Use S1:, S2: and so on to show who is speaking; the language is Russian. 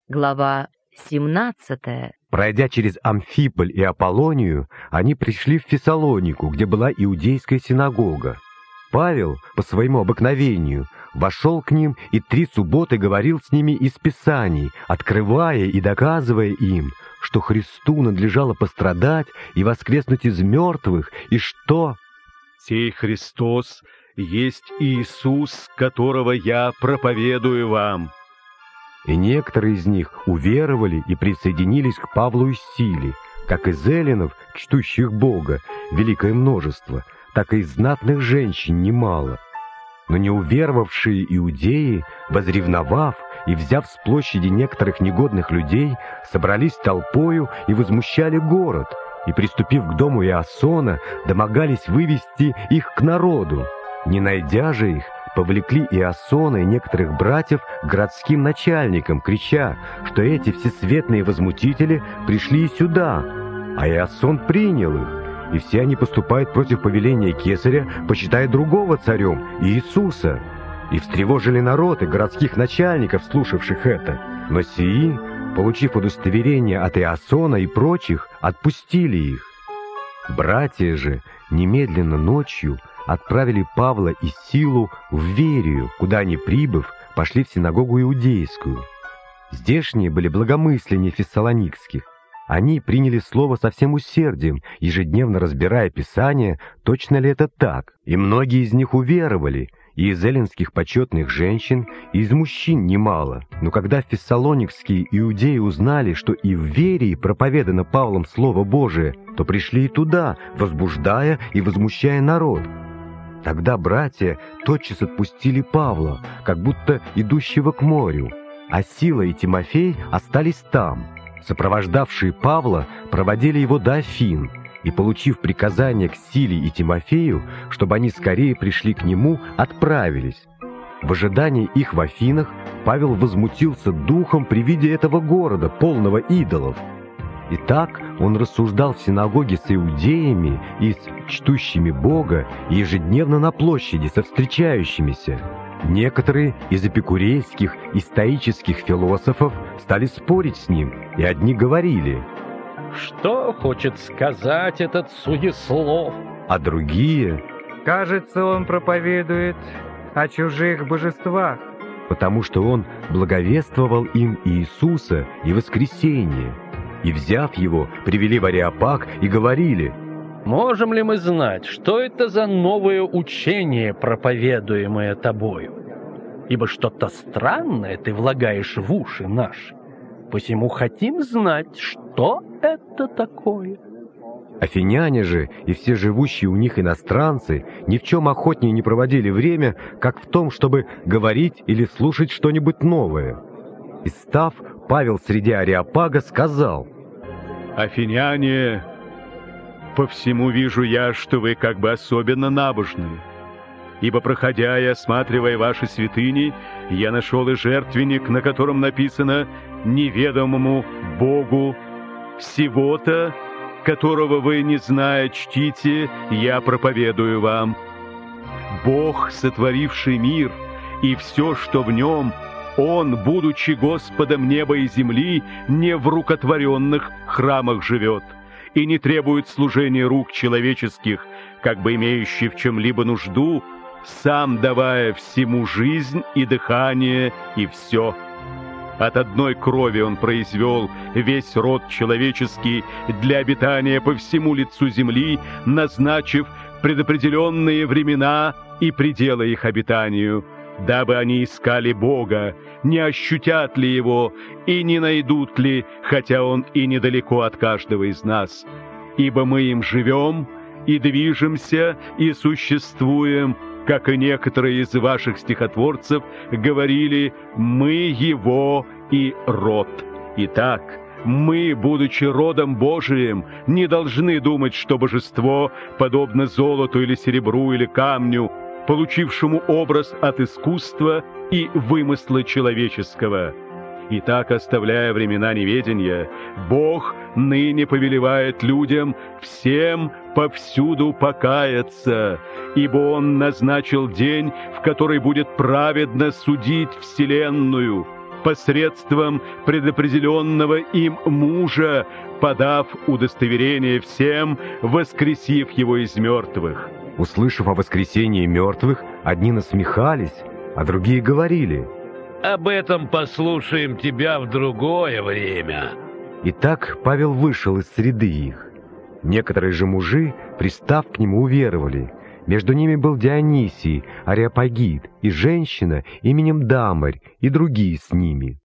S1: Глава 17.
S2: Пройдя через Амфиполь и Аполлонию, они пришли в Фессалонику, где была иудейская синагога. Павел, по своему обыкновению, вошел к ним и 3 субботы говорил с ними из Писаний, открывая и доказывая им, что Христу надлежало пострадать и воскреснуть из мертвых, и что
S3: «Сей Христос есть Иисус, которого я проповедую вам».
S2: И некоторые из них уверовали и присоединились к Павлу и Силе, как из эллинов, чтущих Бога, великое множество, так и из знатных женщин немало. Но неуверовавшие иудеи, возревновав и взяв с площади некоторых негодных людей, собрались толпою и возмущали город, и, приступив к дому Иасона, домогались вывести их к народу. Не найдя же их, повлекли Иасона и некоторых братьев к городским начальникам, крича, что эти всесветные возмутители пришли и сюда, а Иасон принял их, и все они поступают против повеления кесаря, почитая другого царем, Иисуса. И встревожили народ и городских начальников, слушавших это. Но сии, получив удостоверение от Иасона и прочих, отпустили их. Братья же немедленно ночью отправили Павла и Силу в Верию, куда они, прибыв, пошли в синагогу иудейскую. Здешние были благомысленнее фессалоникских. Они приняли слово со всем усердием, ежедневно разбирая Писание, точно ли это так. И многие из них уверовали, и из эллинских почетных женщин, и из мужчин немало. Но когда фессалоникские иудеи узнали, что и в Верии проповедано Павлом Слово Божие, то пришли и туда, возбуждая и возмущая народ. Тогда братья тотчас отпустили Павла, как будто идущего к морю, а Сила и Тимофей остались там. Сопровождавшие Павла проводили его до Афин, и, получив приказание к Силе и Тимофею, чтобы они скорее пришли к нему, отправились. В ожидании их в Афинах Павел возмутился духом при виде этого города, полного идолов. Итак, он рассуждал в синагоге с иудеями и с чтущими Бога, и ежедневно на площади со встречающимися. Некоторые из эпикурейских и стоических философов стали спорить с ним, и одни говорили:
S4: «Что хочет сказать этот суеслов?»
S2: А другие:
S5: «Кажется, он проповедует о чужих божествах»,
S2: потому что он благовествовал им Иисуса и воскресение. И, взяв его, привели в Ареопаг и говорили:
S4: «Можем ли мы знать, что это за новое учение, проповедуемое тобою? Ибо что-то странное ты влагаешь в уши наши. Посему хотим знать, что это такое».
S2: Афиняне же и все живущие у них иностранцы ни в чем охотнее не проводили время, как в том, чтобы говорить или слушать что-нибудь новое. И став, Павел среди Ареопага сказал:
S3: «Афиняне, по всему вижу я, что вы как бы особенно набожны. Ибо, проходя и осматривая ваши святыни, я нашел и жертвенник, на котором написано «Неведомому Богу всего-то, которого вы, не зная, чтите, я проповедую вам. Бог, сотворивший мир и все, что в нем, Он, будучи Господом неба и земли, не в рукотворенных храмах живет и не требует служения рук человеческих, как бы имеющий в чем-либо нужду, сам давая всему жизнь и дыхание и все. От одной крови Он произвел весь род человеческий для обитания по всему лицу земли, назначив предопределенные времена и пределы их обитанию, дабы они искали Бога, не ощутят ли Его и не найдут ли, хотя Он и недалеко от каждого из нас. Ибо мы им живем и движемся и существуем, как и некоторые из ваших стихотворцев говорили, мы Его и род. Итак, мы, будучи родом Божиим, не должны думать, что божество подобно золоту или серебру или камню, получившему образ от искусства и вымысла человеческого. Итак, оставляя времена неведения, Бог ныне повелевает людям всем повсюду покаяться, ибо Он назначил день, в который будет праведно судить вселенную, посредством предопределенного им мужа, подав удостоверение всем, воскресив его из мертвых».
S2: Услышав о воскресении мертвых, одни насмехались, а другие говорили:
S6: «Об этом послушаем тебя в другое время».
S2: Итак, Павел вышел из среды их. Некоторые же мужи, пристав к нему, уверовали. Между ними был Дионисий, Ареопагит, и женщина именем Дамарь, и другие с ними.